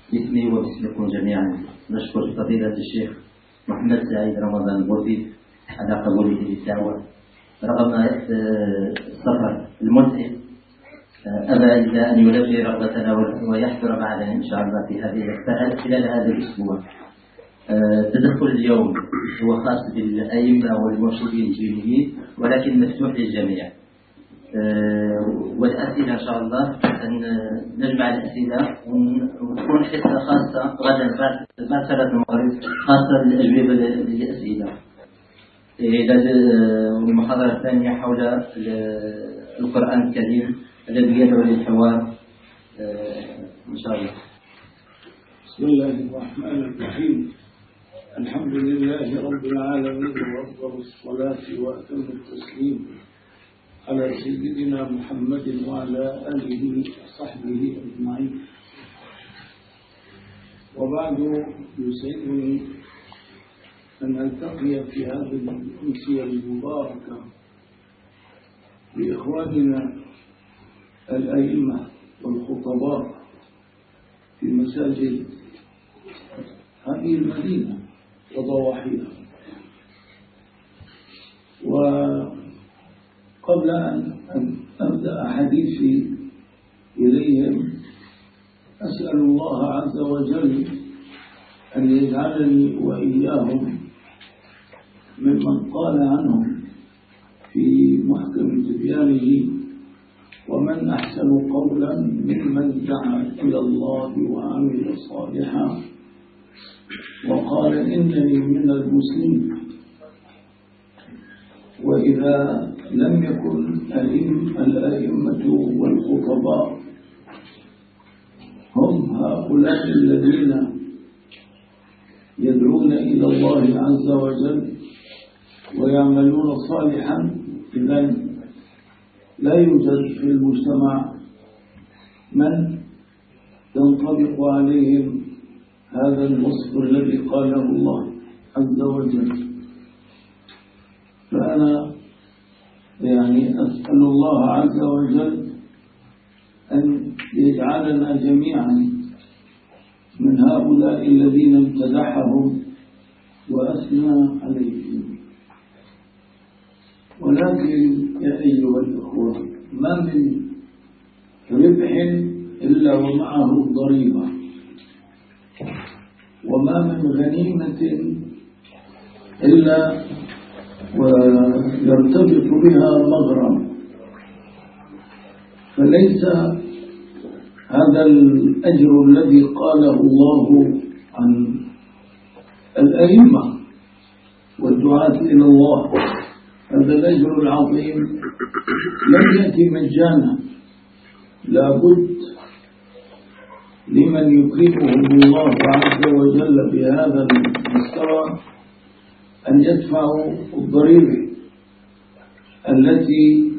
باسمي وباسمكم جميعا نشكر فضيلة الشيخ محمد سعيد رمضان البوطي على قبوله للدعوة رغم السفر المتعب. أبى إلا أن يلبي رغبتنا ويحضر معنا إن شاء الله في هذه خلال هذا الأسبوع. تدخل اليوم هو خاص بالأئمة والمرشدين الدينيين ولكن مفتوح للجميع. والأسئلة إن شاء الله أن نجمع الأسئلة وتكون حصة خاصة غدا بعد صلاة المغرب خاصة للأجوبة للأسئلة. المحاضرة الثانية حول القرآن الكريم الذي يدعو للحوار إن شاء الله. بسم الله الرحمن الرحيم. الحمد لله رب العالمين وأفضل الصلاة وأتم التسليم على سيدنا محمد وعلى آله وصحبه أجمعين. وبعد يسعدني أن ألتقي في هذه الأمسية المباركة بإخواننا الأئمة والخطباء في مساجد هذه المدينة وضواحيها. وقبل أن أبدأ حديثي إليهم أسأل الله عز وجل أن يجعلني وإياهم ممن قال عنهم في محكم تبيانه: ومن أحسن قولا ممن دعا إلى الله وعمل صالحا وقال إنني من المسلمين. وإذا لم يكن الأئمة والخطباء هم هؤلاء الذين يدعون إلى الله عز وجل ويعملون صالحا، إذن لا يوجد في المجتمع من ينطبق عليهم هذا الوصف الذي قاله الله عز وجل. فأنا أسأل الله عز وجل أن يجعلنا جميعا من هؤلاء الذين امتدحهم وأثنى عليهم. ولكن يا أيها الأخوة، ما من ربح إلا ومعه ضريبة، وما من غنيمة إلا ويرتبط بها مغرم. فليس هذا الأجر الذي قاله الله عن الأئمة والدعاة إلى الله، هذا الأجر العظيم لم يأتي مجانا، لابد لمن يكرمهم الله عز وجل بهذا المستوى أن يدفعوا الضريبة التي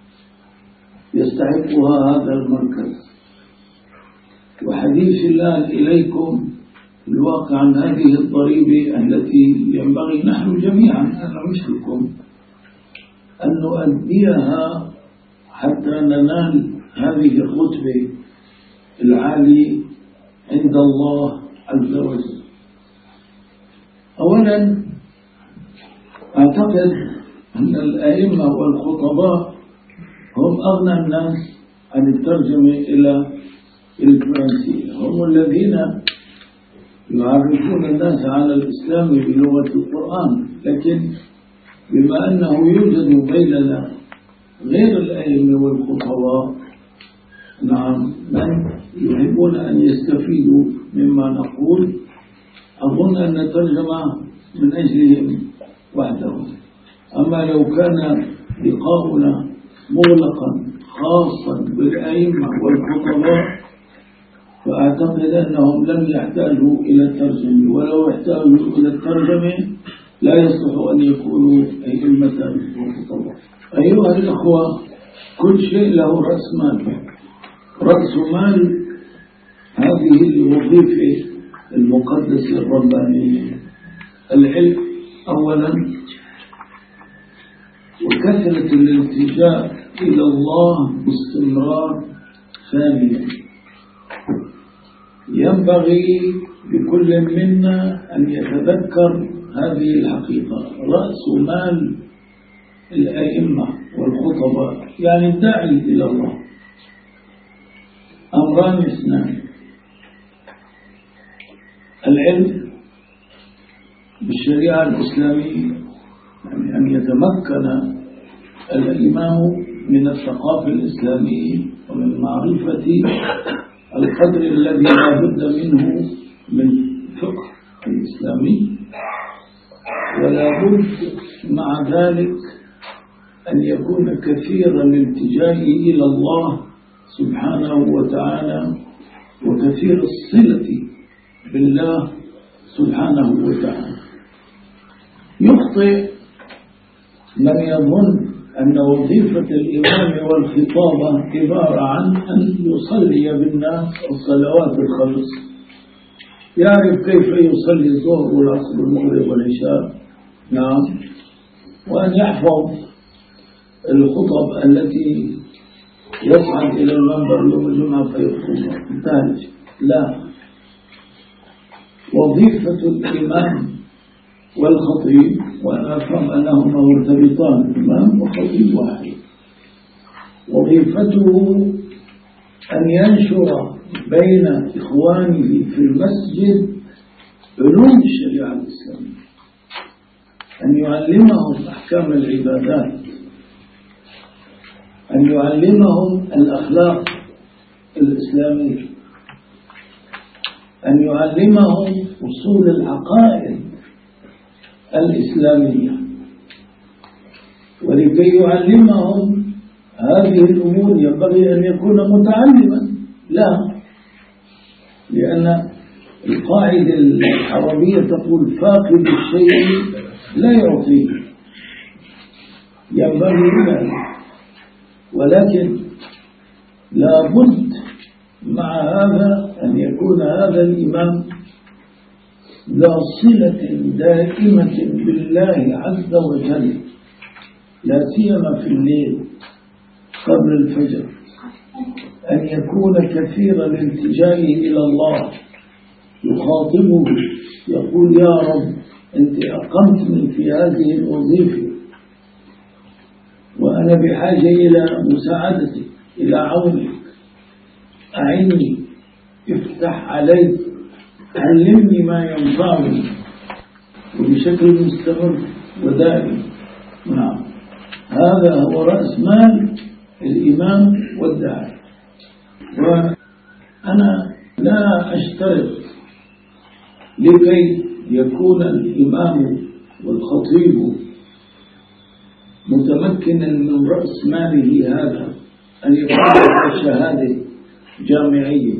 يستحقها هذا المركز. وحديث الله إليكم الواقع عن هذه الضريبة التي ينبغي نحن جميعا، أنا مثلكم، أن نؤديها حتى ننال هذه الرتبة العالية عند الله عز وجل. أولا أعتقد أن الأئمة والخطباء هم أغنى الناس عن الترجمة إلى الفرنسية، هم الذين يعرفون الناس على الإسلام بلغة القرآن. لكن بما أنه يوجد بيننا غير الأئمة والخطباء من يحبون أن يستفيدوا مما نقول، أظن أن الترجمة من أجلهم وحدهم. أما لو كان لقاؤنا مغلقا خاصا بالأئمة والخطباء فأعتقد أنهم لم يحتاجوا إلى الترجمة، ولو احتاجوا إلى الترجمة لا يصح أن يكونوا أئمة وخطباء. أيها الأخوة، كل شيء له رأس مال. رأس مال هذه الوظيفة المقدسة الربانية: العلم أولا، وكثرة الالتجاء إلى الله باستمرار ثانيا. ينبغي لكل منا أن يتذكر هذه الحقيقة. رأس مال الأئمة والخطباء يعني الداعي إلى الله أمران اثنان: العلم بالشريعة الإسلامية، يعني أن يتمكن الإمام من الثقافة الإسلامية ومن معرفة القدر الذي لا بد منه من فقه الإسلامي، ولا بد مع ذلك أن يكون كثير الالتجاء إلى الله سبحانه وتعالى وكثير الصلة بالله سبحانه وتعالى. يخطئ من يظن أن وظيفة الإمام والخطابة عبارة عن أن يصلي بالناس الصلوات الخمس، يعرف كيف يصلي الظهر والعصر والمغرب والعشاء، نعم، وأن يحفظ الخطب التي يصعد إلى المنبر يوم الجمعة فيخطبها. انتهت. لا، وظيفة الإمام والخطيب، وأنا أفهم أنهما مرتبطان، إمام وخطيب واحد، وظيفته أن ينشر بين إخوانه في المسجد علوم الشريعة الإسلامية، أن يعلمهم أحكام العبادات، أن يعلمهم الأخلاق الإسلامية، أن يعلمهم أصول العقائد الإسلامية. ولكي يعلمهم هذه الأمور ينبغي أن يكون متعلما، لا، لأن القاعدة العربية تقول فاقد الشيء لا يعطيه، ينبغي ذلك. ولكن لا بد مع هذا أن يكون هذا الإمام ذا صلة دائمة بالله عز وجل، لا سيما في الليل قبل الفجر، أن يكون كثير الالتجاء إلى الله، يخاطبه يقول: يا رب، أنت أقمتني في هذه الوظيفة وأنا بحاجة إلى مساعدتك، إلى عونك، أعني، افتح علي، علمني ما ينفعني، وبشكل مستمر ودائم. نعم، هذا هو رأس مال الإمام والداعي. وأنا لا أشترط لكي يكون الإمام والخطيب متمكنا من رأس ماله هذا أن يكون شهادة جامعية،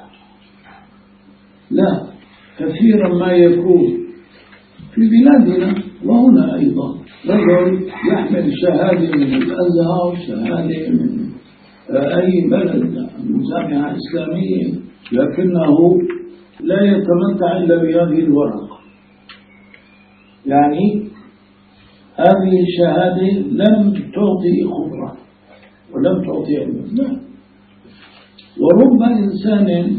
لا، كثيرا ما يكون في بلادنا وهنا أيضا رجل يحمل شهادة من الأزهر، شهادة من أي بلد، من جامعة إسلامية، لكنه لا يتمتع إلا بهذه الورقة. يعني هذه الشهادة لم تعطي خبرة ولم تعطي علم، لا. ورب إنسان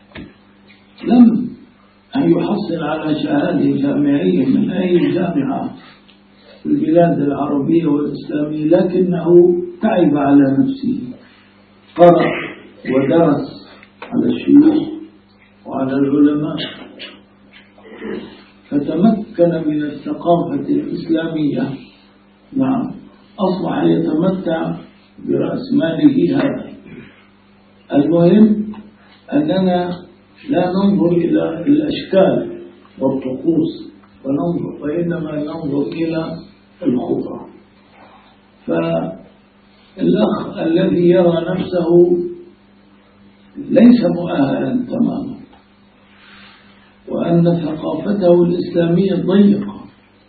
لم يحصل على شهادة جامعية من أي جامعة في البلاد العربية والإسلامية، لكنه تعب على نفسه، قرأ ودرس على الشيوخ وعلى العلماء، فتمكن من الثقافة الإسلامية. نعم، أصبح يتمتع برأس ماله هذا. المهم أننا لا ننظر إلى الأشكال والطقوس وإنما ننظر إلى الخطة. فالأخ الذي يرى نفسه ليس مؤهلا تماما، وأن ثقافته الإسلامية ضيقة،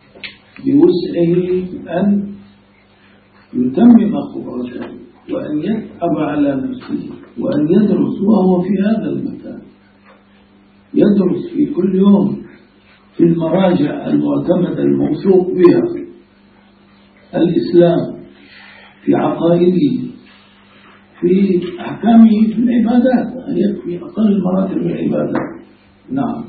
بوسعه أن يتمم خبرته وأن يتعب على نفسه وأن يدرس، وهو في هذا المكان يدرس في كل يوم في المراجع المعتمدة الموثوق بها الإسلام، في عقائده، في أحكامه في العبادات، هي في أقل مراتب العبادات. نعم.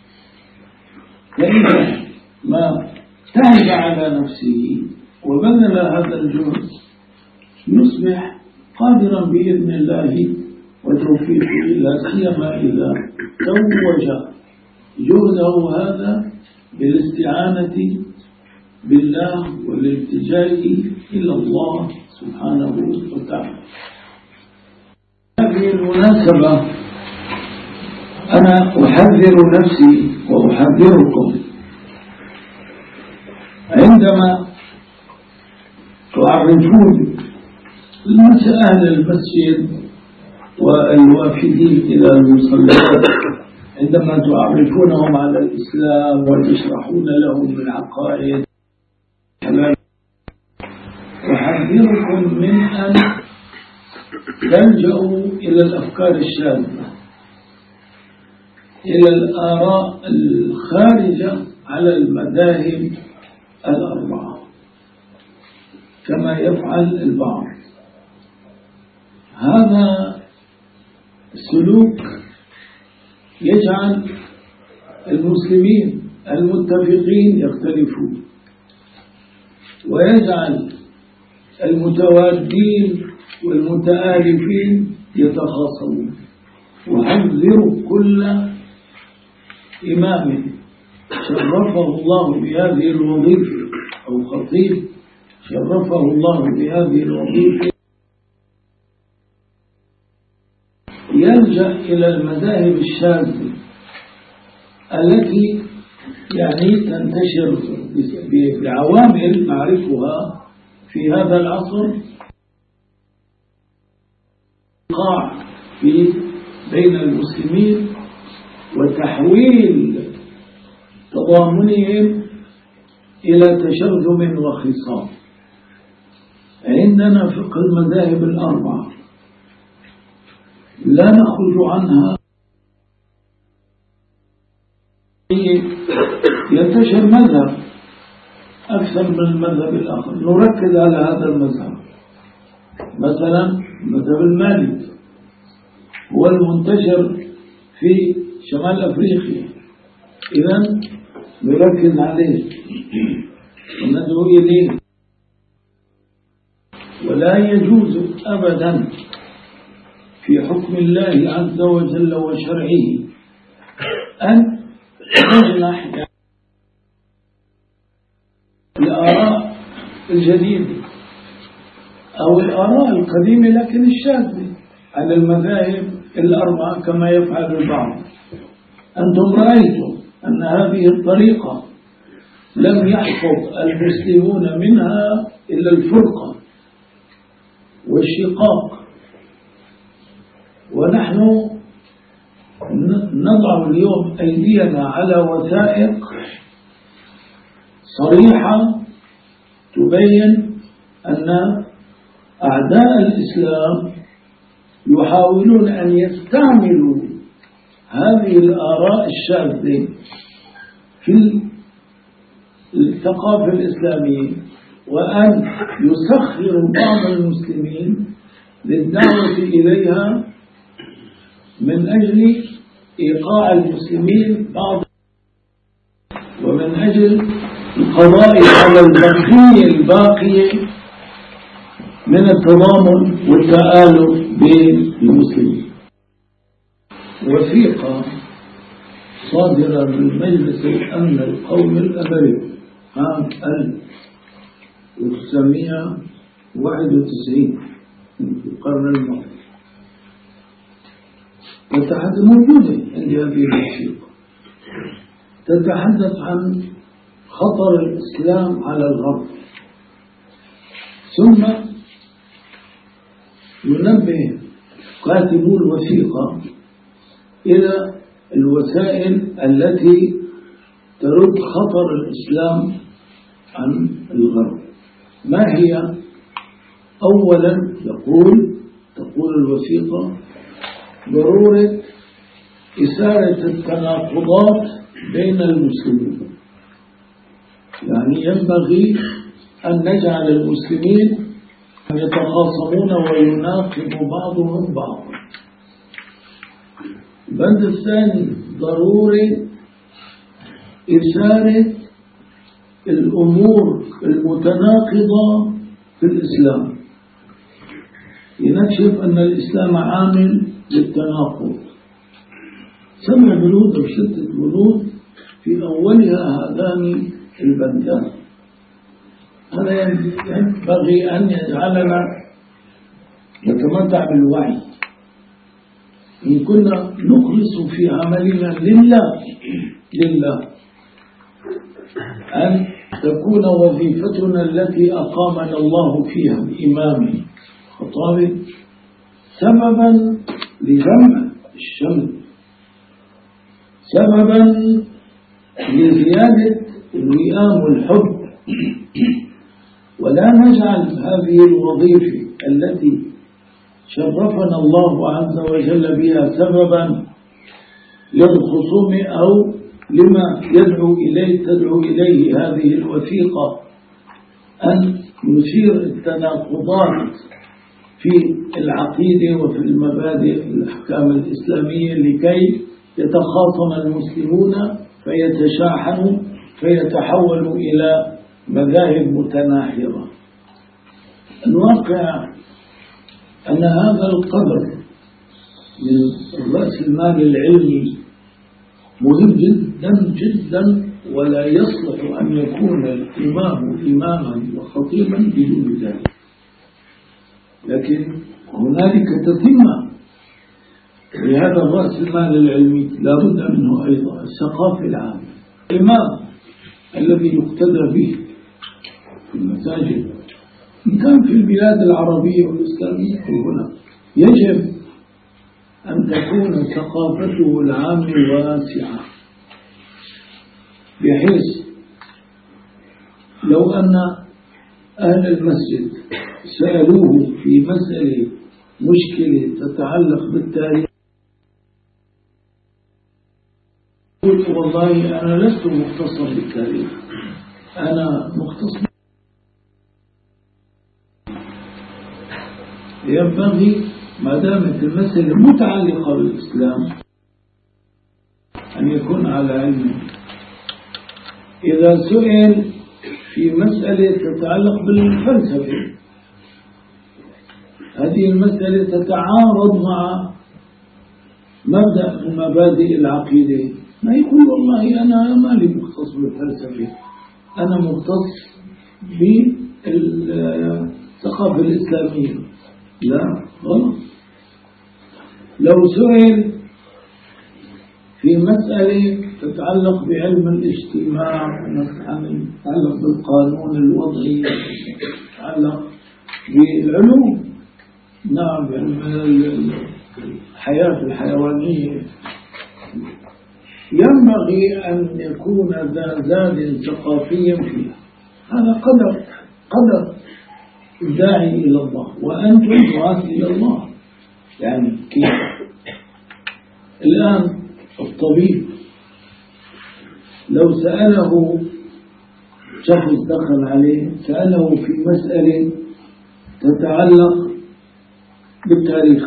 فإذا ما تعب على نفسه وبذل هذا الجهد يصبح قادرا بإذن الله وتوفيقه، لا سيما إذا توج جهده هذا بالاستعانة بالله والالتجاء إلى الله سبحانه وتعالى. هذه المناسبة أنا أحذر نفسي وأحذركم عندما تعرفون أهل المسجد والوافدين إلى المصليات، عندما تعرفونهم على الإسلام وتشرحون لهم العقائد، أحذركم من أن تلجأوا إلى الأفكار الشاذة، إلى الآراء الخارجة على المذاهب الأربعة كما يفعل البعض. هذا السلوك يجعل المسلمين المتفقين يختلفون، ويجعل المتوادين والمتآلفين يتخاصمون. وحذر كل إمام شرفه الله بهذه الوظيفة أو خطيب شرفه الله بهذه الوظيفة يلجأ إلى المذاهب الشاذة التي تنتشر بعوامل نعرفها في هذا العصر، بين المسلمين وتحويل تضامنهم إلى تشرذم وخصام. عندنا فقه المذاهب الأربعة لا نخرج عنها، ينتشر مذهب أكثر من المذهب الآخر، نركز على هذا المذهب. مثلا مذهب المالك هو المنتشر في شمال أفريقيا، إذن نركز عليه وندعو إليه. ولا يجوز أبدا في حكم الله عز وجل وشرعه أن نجنح الآراء الجديدة أو الآراء القديمة لكن الشاذة على المذاهب الأربعة كما يفعل البعض. أنتم رأيتم أن هذه الطريقة لم يحفظ المسلمون منها إلا الفرقة والشقاق، ونحن نضع اليوم أيدينا على وثائق صريحة تبين أن أعداء الإسلام يحاولون أن يستعملوا هذه الآراء الشاذة في الثقافة الإسلامية، وأن يسخروا بعض المسلمين للدعوة إليها من أجل إيقاع المسلمين ومن أجل القضاء على البقية الباقية من التضامن والتآلف بين المسلمين. وثيقة صادرة من مجلس الأمن القومي الأمريكي عام 1991 في القرن الماضي موجودة عندي هذه الوثيقة، تتحدث عن خطر الإسلام على الغرب، ثم ينبه كاتبو الوثيقة إلى الوسائل التي ترد خطر الإسلام عن الغرب. ما هي؟ أولا تقول الوثيقة ضرورة إثارة التناقضات بين المسلمين، يعني ينبغي أن نجعل المسلمين يتخاصمون ويناقض بعضهم بعضا. البند الثاني ضروري إثارة الأمور المتناقضة في الإسلام، لنكشف أن الإسلام عامل للتناقض. 7 بنود أو 6 بنود في أولها هذان البندان. هذا ينبغي أن يجعلنا نتمتع بالوعي إن كنا نخلص في عملنا لله أن تكون وظيفتنا التي أقامنا الله فيها بإمام خطاب سببا لجمع الشمل، سببا لزيادة الوئام والحب، ولا نجعل هذه الوظيفة التي شرفنا الله عز وجل بها سببا للخصوم أو لما تدعو إليه هذه الوثيقة أن نثير التناقضات في العقيدة وفي المبادئ الأحكام الإسلامية لكي يتخاصم المسلمون فيتشاحنوا فيتحولوا إلى مذاهب متناحرة. الواقع أن هذا القدر من رأس المال العلمي مهم جدا جدا، ولا يصلح أن يكون الإمام إماما وخطيبا بدون ذلك. لكن هنالك تتمة لهذا الرأس المال العلمي لا بد منه أيضا الثقافة العامة. الإمام الذي يقتدى به في المساجد إن كان في البلاد العربية والإسلامية هنا يجب أن تكون ثقافته العامة واسعة، بحيث لو أن أهل المسجد سألوه في مسألة مشكلة تتعلق بالتاريخ قلت والله أنا لست مختصا بالتاريخ، أنا مختص. ينبغي ما دامت المسألة متعلقة بالإسلام أن يكون على علم. إذا سئل في مسألة تتعلق بالفلسفة، هذه المسألة تتعارض مع مبدأ من مبادئ العقيدة، ما يقول والله أنا مالي مختص بالفلسفة، أنا مختص بالثقافة الإسلامية. لا، غلط. لو سئل في مسألة تتعلق بعلم الاجتماع، تتعلق بالقانون الوضعي، تتعلق بالعلوم، نعم، بعلم الحياة الحيوانية، ينبغي أن يكون ذا زاد ثقافيا فيها. هذا قدر الداعي إلى الله، وأنتم دعاة إلى الله. يعني كيف الآن الطبيب لو سأله شخص دخل عليه سأله في مسألة تتعلق بالتاريخ،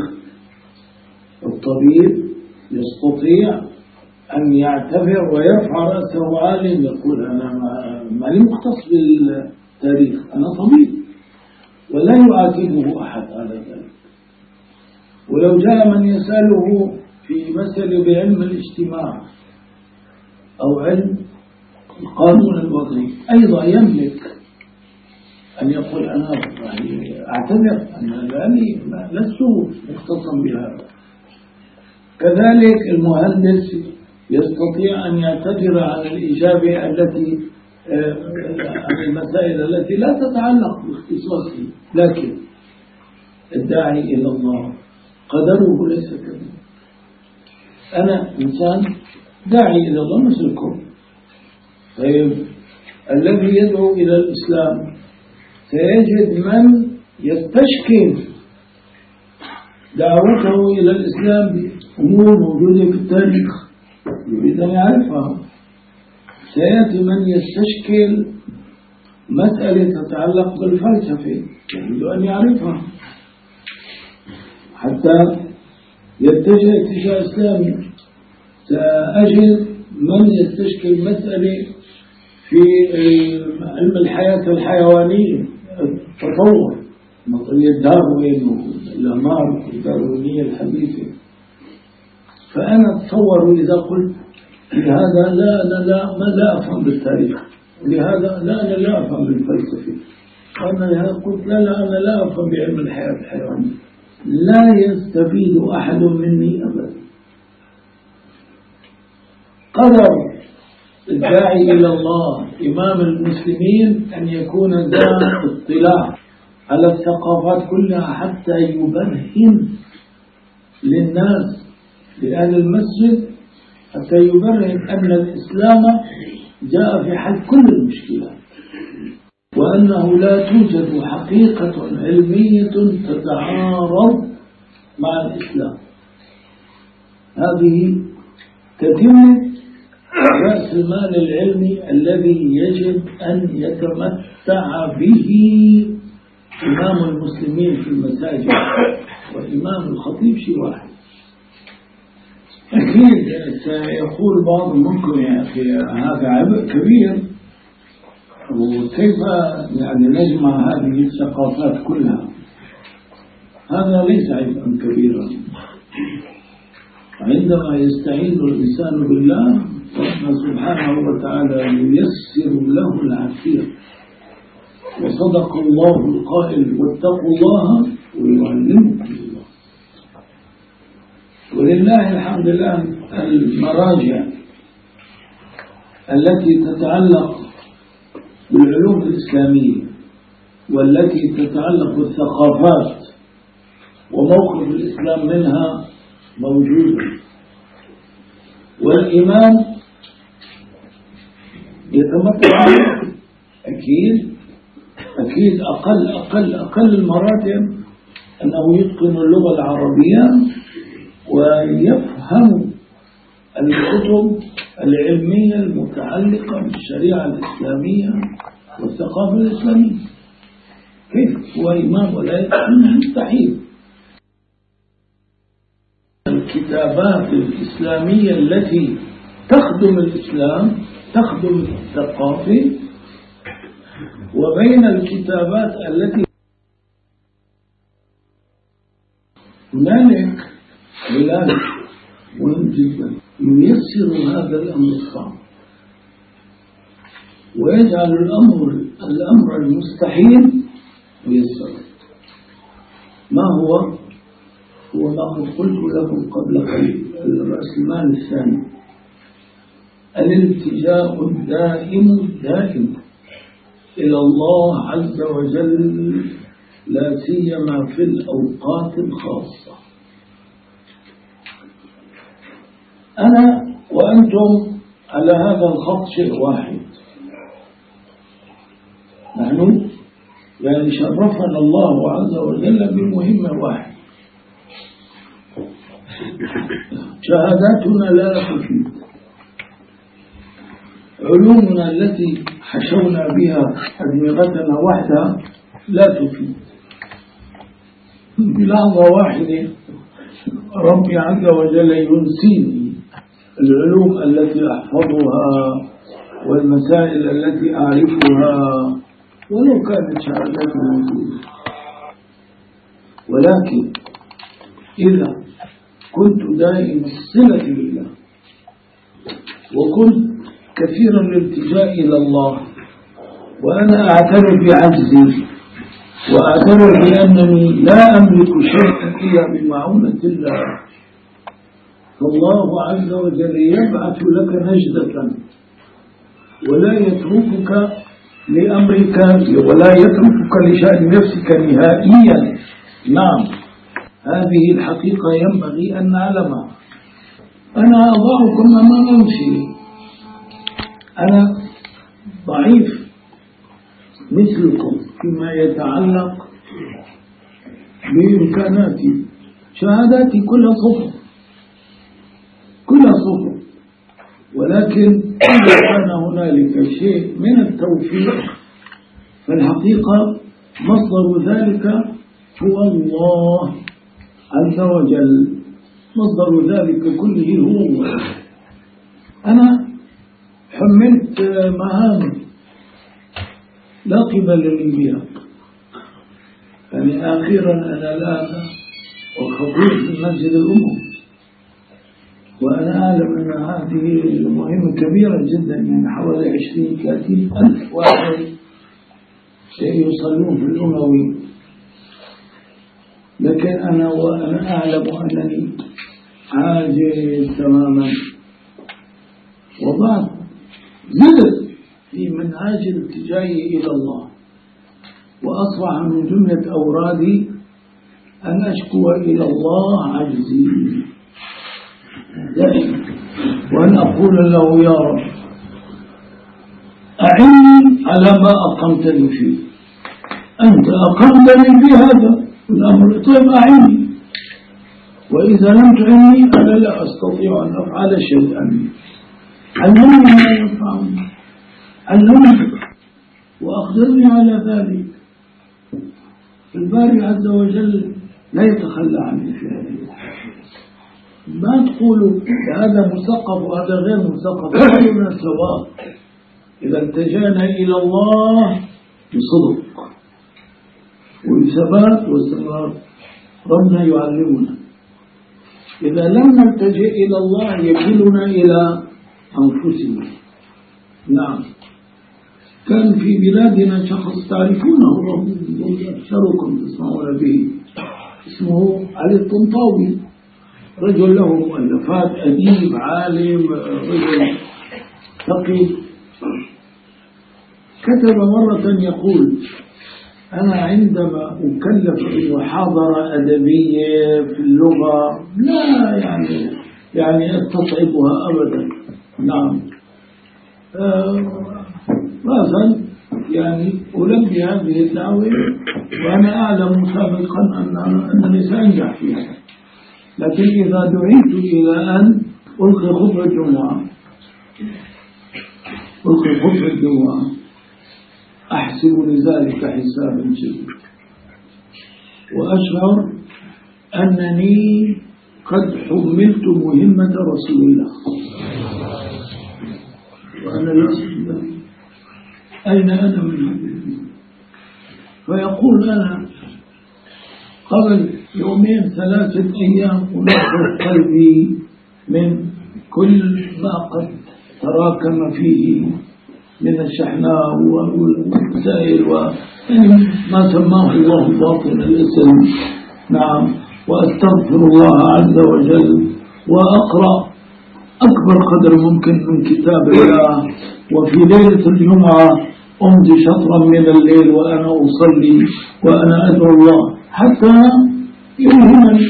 الطبيب يستطيع أن يعتبر ويرفع رأسه عالم يقول أنا مالي مختص بالتاريخ، أنا طبيب، ولا يعاتبه أحد على ذلك. ولو جاء من يسأله في مسألة بعلم الاجتماع أو علم القانون الوضعي أيضا يملك أن يقول أنا أعتذر أنني لست مختصا بهذا. كذلك المهندس يستطيع أن يعتذر عن الإجابة التي عن المسائل التي لا تتعلق باختصاصه، لكن الداعي إلى الله قدره ليس كذلك. أنا إنسان داعي إلى الله مثلكم، طيب الذي يدعو إلى الإسلام سيجد من يستشكل دعوته إلى الإسلام بأمور موجودة في التاريخ يريد أن يعرفها، سيأتي من يستشكل مسألة تتعلق بالفلسفة يجب أن يعرفها حتى يتجه اتجاه إسلامي. سأجد من يستشكل مسألة في علم الحياة الحيوانية، التطور، نظرية داروين والأنمار الداروينية الحديثة. فأنا أتصور إذا قلت لهذا لا أفهم بالتاريخ، لهذا أنا لا أفهم بالفلسفة، أنا لهذا قلت أنا لا أفهم بعلم الحياة الحيوانية، لا يستفيد أحد مني أبدا. قدر الداعي إلى الله إمام المسلمين أن يكون ذا اطلاع على الثقافات كلها حتى يبرهن للناس، لأهل المسجد، حتى يبرهن أن الإسلام جاء في حل كل المشكلات، وأنه لا توجد حقيقة علمية تتعارض مع الإسلام. هذه تتم رأس المال العلمي الذي يجب أن يتمتع به إمام المسلمين في المساجد، وإمام الخطيب شيء واحد. أكيد سيقول بعض منكم يا أخي هذا عبء كبير، وكيف يعني نجمع هذه الثقافات كلها؟ هذا ليس عبئا كبيرا. عندما يستعين الإنسان بالله ربنا سبحانه وتعالى ييسر له العافية. وصدق الله القائل واتقوا الله ويعلمكم الله. ولله الحمد لله المراجع التي تتعلق بالعلوم الإسلامية والتي تتعلق بالثقافات وموقف الإسلام منها موجودة، والإمام يتمتع أكيد أقل المراتب أنه يتقن اللغة العربية ويفهم الكتب العلمية المتعلقة بالشريعة الإسلامية والثقافة الإسلامية. كيف هو إمام ولا يفهم؟ مستحيل. الكتابات الإسلامية التي تخدم الإسلام تخدم الثقافة، وبين الكتابات التي هنالك خلاف مهم جدا ييسر هذا الأمر الصعب ويجعل الأمر المستحيل ميسر. ما هو ما قد قلت لكم قبل قليل، رأس المال الثاني الالتجاء الدائم إلى الله عز وجل، لا سيما في الأوقات الخاصة. أنا وأنتم على هذا الخط شيء واحد، نحن يعني شرفنا الله عز وجل بمهمة واحد، شهاداتنا لا تفيد، علومنا التي حشونا بها أدمغتنا وحدها لا تفيد. بلحظة واحدة ربي عز وجل ينسيني العلوم التي أحفظها والمسائل التي أعرفها ولو كانت شهاداتي موجودة. ولكن إذا كنت دائم الصلة بالله وكنت كثيرا الالتجاء إلى الله، وأنا أعترف بعجزي وأعترف بأنني لا أملك شيئا إلا بمعونة الله، فالله عز وجل يبعث لك نجدة ولا يتركك لأمرك ولا يتركك لشأن نفسك نهائيا. نعم، هذه الحقيقة ينبغي أن نعلمها. أنا أضعكم أمام نفسي، أنا ضعيف مثلكم فيما يتعلق بإمكاناتي، شهاداتي كلها صفر، ولكن إذا كان هنالك شيء من التوفيق فالحقيقة مصدر ذلك هو الله عز وجل، مصدر ذلك كله هو الله. أنا حملت مهام لا قبل لي بها، يعني أخيرا أنا الآن وخطيب في مسجد الأمم، وأنا أعلم أن هذه مهمة كبيرة جدا، يعني حوالي 20-30 ألف واحد سيصلون في الأموي، لكن وأنا أعلم أنني عاجز تماما. وبعد زدت في منهاج الاتجاه إلى الله، وأصبح من جملة أورادي أن أشكو إلى الله عجزي دائما، وأن أقول له يا رب أعني على ما أقمتني فيه، أنت أقمتني بهذا الأمر، طيب أعني، وإذا لم تعني أنا لا أستطيع أن أفعل شيئا، علمني ما ينفعني، علمني وأخبرني على ذلك. الباري عز وجل لا يتخلى عني في هذه الحالة. ما تقولوا هذا مثقف وهذا غير مثقف، كلنا سواء إذا التجأنا إلى الله بصدق وبثبات واستمرار ربنا يعلمنا. إذا لم نلتجئ إلى الله يكلنا إلى أنفسنا. نعم، كان في بلادنا شخص تعرفونه أكثركم تسمعون به، اسمه علي الطنطاوي، رجل له مؤلفات، أديب عالم، رجل ثقي. كتب مرة يقول أنا عندما أكلف بمحاضرة أدبية في اللغة لا يعني أستصعبها أبدا. نعم، مثلا يعني ألبي هذه الدعوة وأنا أعلم سابقا أنني سأنجح فيها، لكن إذا دعيت إلى أن ألقي خطبة الجمعة أحسب لذلك حسابا جيدا، وأشعر أنني قد حملت مهمة رسول الله وأنا لست أين أنا من هذه؟ فيقول أنا قبل 2-3 أيام أنظر قلبي من كل ما قد تراكم فيه من الشحناء والسائل وما سماه الله باطن الاسم. نعم، وأستغفر الله عز وجل وأقرأ أكبر قدر ممكن من كتاب الله، وفي ليلة الجمعة أمضي شطرا من الليل وأنا أصلي وأنا أدعو الله حتى يلهمني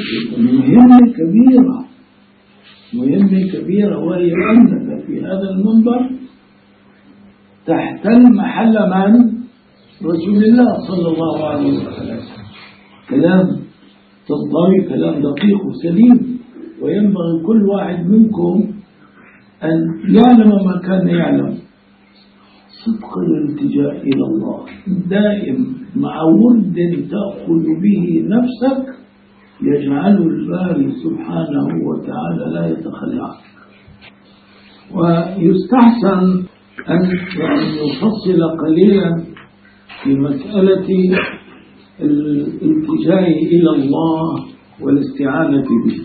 مهمة كبيرة، وهي أنك في هذا المنبر تحتل محل من؟ رسول الله صلى الله عليه وسلم. كلام تنطوي، كلام دقيق وسليم، وينبغي كل واحد منكم أن يعلم ما كان يعلم، صدق الالتجاء إلى الله دائم مع ورد تأخذ به نفسك يجعل الباري سبحانه وتعالى لا يتخلى عنك. ويستحسن أن يفصل قليلا في مسألة الالتجاء إلى الله والاستعانة به.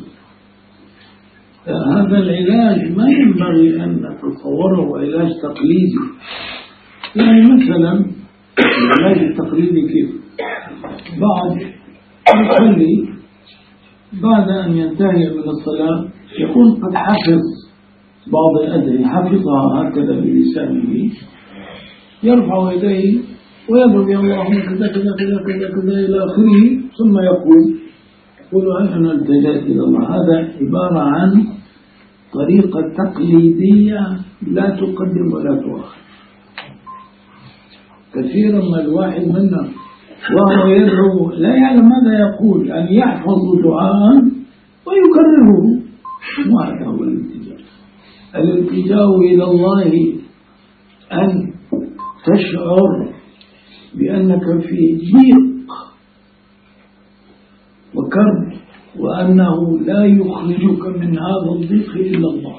هذا العلاج ما ينبغي أن نتصوره علاج تقليدي. يعني مثلا العلاج التقليدي كيف؟ بعد يصلي، بعد أن ينتهي من الصلاة يكون قد حفظ بعض الأدعية، حفظها هكذا بلسانه، يرفع يديه ويضرب يا اللهم كذا كذا كذا كذا كذا إلى آخره، ثم يقول أنا التجأت إلى الله. هذا عبارة عن طريقة تقليدية لا تقدم ولا تؤخر. كثيرا ما الواحد منا وهو يدعو لا يعلم ماذا يقول، يعني يحفظ دعاء ويكرره. وهذا هو الالتجاء. الالتجاء إلى الله أن تشعر بأنك في ضيق وكرب، وأنه لا يخرجك من هذا الضيق إلا الله،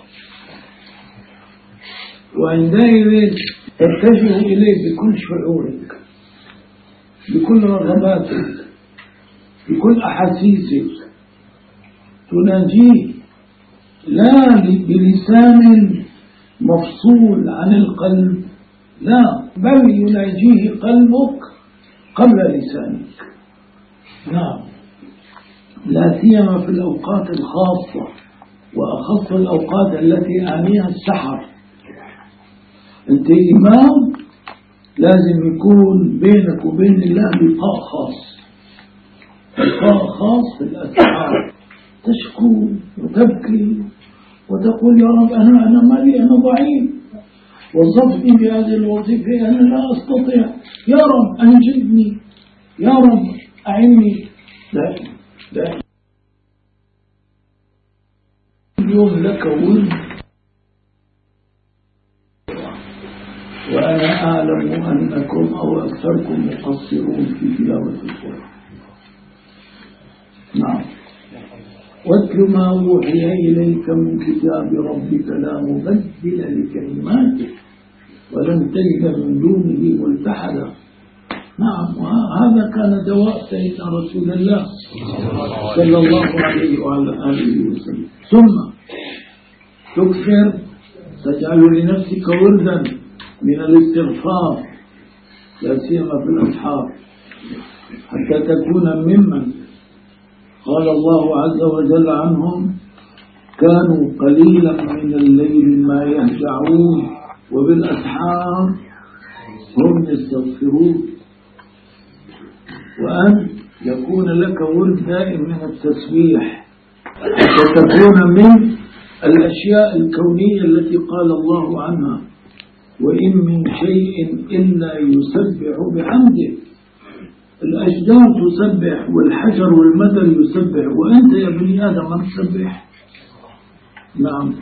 وعندئذ تتجه إليه بكل شعورك، بكل رغباتك، بكل أحاسيسك، تناجيه لا بلسان مفصول عن القلب، لا، بل يناجيه قلبك قبل لسانك. نعم، لا سيما في الأوقات الخاصة، وأخص الأوقات التي أعنيها السحر. أنت إمام، لازم يكون بينك وبين الله لقاء خاص، لقاء خاص في الأسحار، تشكو وتبكي وتقول يا رب أنا مالي، أنا ضعيف، وظفني بهذه الوظيفة، أنا لا أستطيع، يا رب أنجدني، يا رب أعني. لا اليوم لك ولد، وأنا أعلم أنكم أو أكثركم مقصرون في تلاوة القرآن. نعم، واتل ما أوحي إليك من كتاب ربك لا مبدل لكلماته ولن تجد من دونه ملتحدا. نعم، وهذا كان دواء سيدنا رسول الله صلى الله عليه وعلى آله وسلم. ثم تكثر، تجعل لنفسك وردا من الاستغفار، لا سيما في الأسحار، حتى تكون ممن قال الله عز وجل عنهم كانوا قليلا من الليل ما يهجعون وبالأسحار هم يستغفرون. وأن يكون لك ورد دائم من التسبيح، حتى تكون من الأشياء الكونية التي قال الله عنها وإن من شيء إلا يسبح بحمده. الأشجار تسبح والحجر والمدر يسبح، وأنت يا بني آدم ما تسبح. نعم،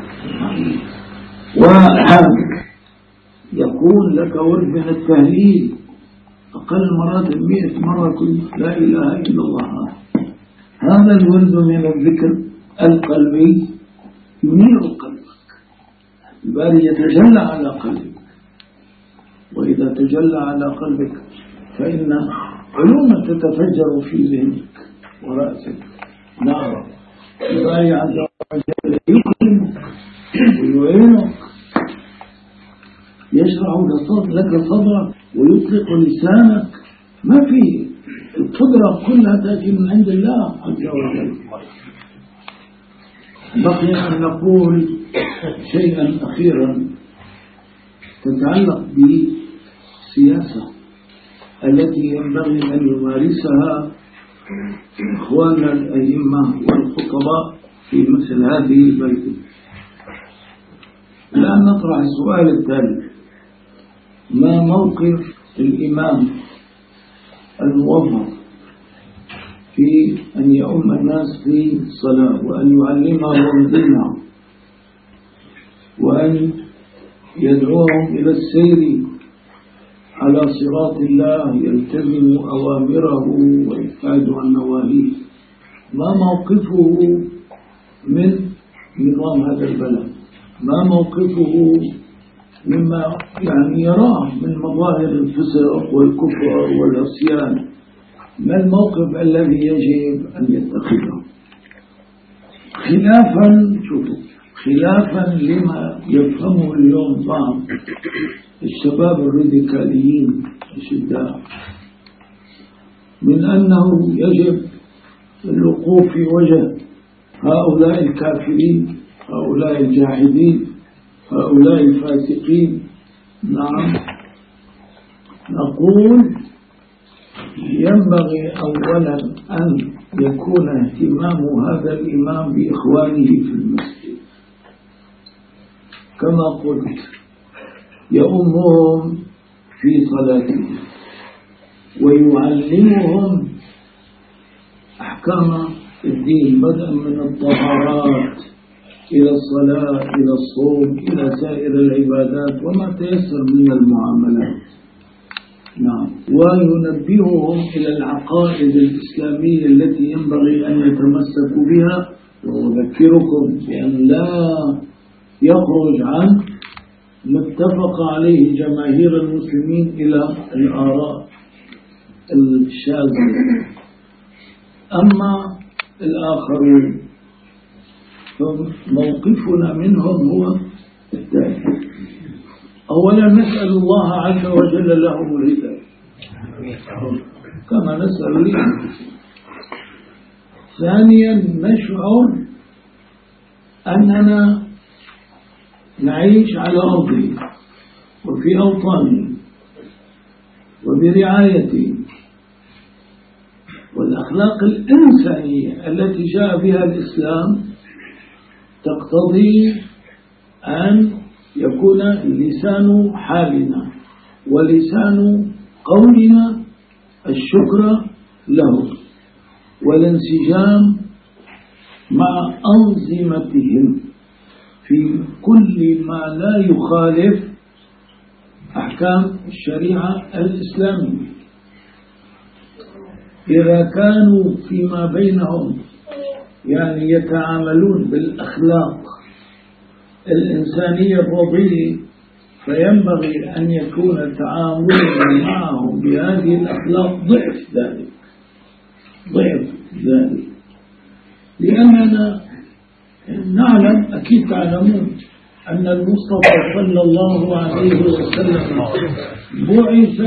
ويكون لك ورد من التهليل، أقل مرات 100 مرة كل لا إله إلا الله. هذا الورد من الذكر القلبي ينير قلبك، الباري يتجلى على قلبك، وإذا تجلى على قلبك فإن علوما تتفجر في ذهنك ورأسك. نعم، الباري عز وجل يكرمك ويعينك، يشرع لك صدرك ويطلق لسانك. ما في، القدرة كلها تأتي من عند الله عز وجل. بقي أن نقول شيئا أخيرا تتعلق بالسياسة التي ينبغي أن يمارسها إخواننا الأئمة والخطباء في مثل هذه البلد. الآن نطرح السؤال التالي: ما موقف الإمام الموظف في أن يؤم الناس في الصلاة وأن يعلمهم دينهم وأن يدعوهم إلى السير على صراط الله، يلتزم أوامره ويبتعد عن نواهيه؟ ما موقفه من نظام هذا البلد؟ ما موقفه مما يراه من مظاهر الفسق والكفر والعصيان؟ ما الموقف الذي يجب أن يتخذه؟ خلافا لما يفهمه اليوم بعض الشباب الراديكاليين الشداء من أنه يجب الوقوف في وجه هؤلاء الكافرين، هؤلاء الجاحدين، هؤلاء الفاسقين. نعم، نقول ينبغي أولا أن يكون اهتمام هذا الإمام بإخوانه في المسجد، كما قلت يؤمهم في صلاتهم ويعلمهم أحكام الدين، بدءا من الطهارات إلى الصلاة إلى الصوم إلى سائر العبادات وما تيسر من المعاملات. نعم. وينبههم إلى العقائد الإسلامية التي ينبغي أن يتمسكوا بها، ويذكركم بأن لا يخرج عن ما اتفق عليه جماهير المسلمين إلى الآراء الشاذة. أما الآخرون فموقفنا منهم هو التالي: أولا نسأل الله عز وجل لهم الهداية كما نسأل لأنفسنا. ثانيا نشعر أننا نعيش على أرضه وفي أوطانه وبرعايته، والأخلاق الإنسانية التي جاء بها الإسلام تقتضي أن يكون لسان حالنا ولسان قولنا الشكر له والانسجام مع أنظمتهم في كل ما لا يخالف أحكام الشريعة الإسلامية. إذا كانوا فيما بينهم يعني يتعاملون بالأخلاق الإنسانية الرضية، فينبغي أن يكون تعاملنا معهم بهذه الأخلاق ضعف ذلك، لأننا نعلم، أكيد تعلمون، أن المصطفى صلى الله عليه وسلم بعث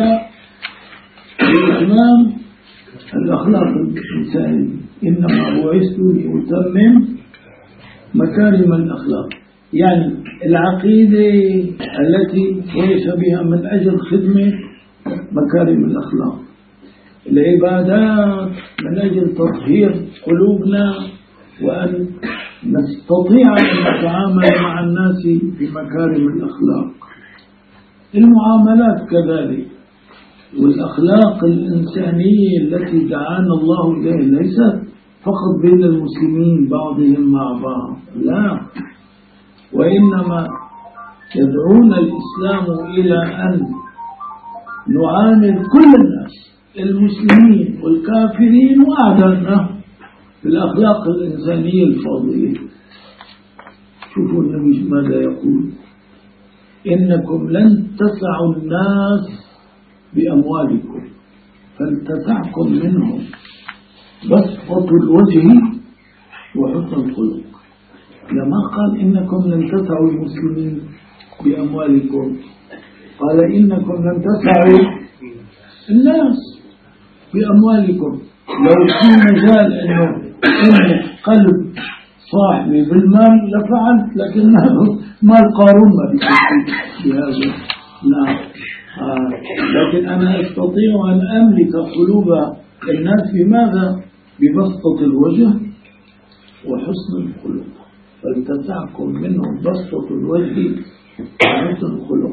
بإتمام الأخلاق الإنسانية. إنما بعثت لأتمم مكارم الأخلاق، يعني العقيدة التي بعث بها من أجل خدمة مكارم الأخلاق، العبادات من أجل تطهير قلوبنا وأن نستطيع أن نتعامل مع الناس بمكارم الأخلاق، المعاملات كذلك، والأخلاق الإنسانية التي دعانا الله إليها ليست فقط بين المسلمين بعضهم مع بعض، لا، وإنما يدعون الإسلام إلى أن نعامل كل الناس المسلمين والكافرين وأعدائنا بالأخلاق الإنسانية الفاضلة. شوفوا النبي ماذا يقول: إنكم لن تسعوا الناس بأموالكم فلتسعكم منهم بسطة الوجه وحسن الخلق. لما قال إنكم لن تسعوا المسلمين بأموالكم، قال إنكم لن تسعوا الناس بأموالكم. لو في مجال أنه قلب صاحبي بالمال لفعلت، لكن مال قارون ما بيكفي بهذا، لا. لكن أنا أستطيع أن أملك قلوب الناس بماذا؟ ببسطة الوجه وحسن الخلق. فلتسعكم منهم بسطة الوجه وحسن الخلق.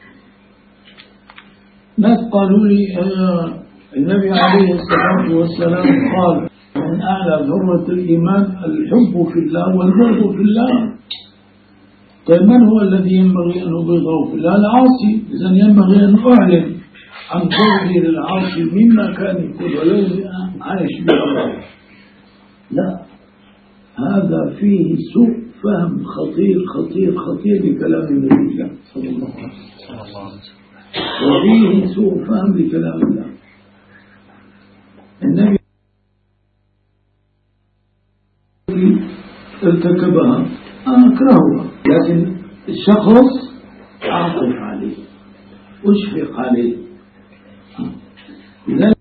ناس قالوا لي النبي عليه الصلاة والسلام قال: من أعلى ذرة الإيمان الحب في الله والبغض في الله. طيب من هو الذي ينبغي أن أبغضه في الله؟ العاصي. إذن ينبغي أن أعلن عن بغضي للعاصي مما كان يقول ولو عايش بالله. لا، هذا فيه سوء فهم خطير خطير خطير لكلام النبي صلى الله عليه وسلم، وفيه سوء فهم لكلام الله. النبي ارتكبها أنا أكرهها، لكن الشخص أعطف عليه، أشفق عليه.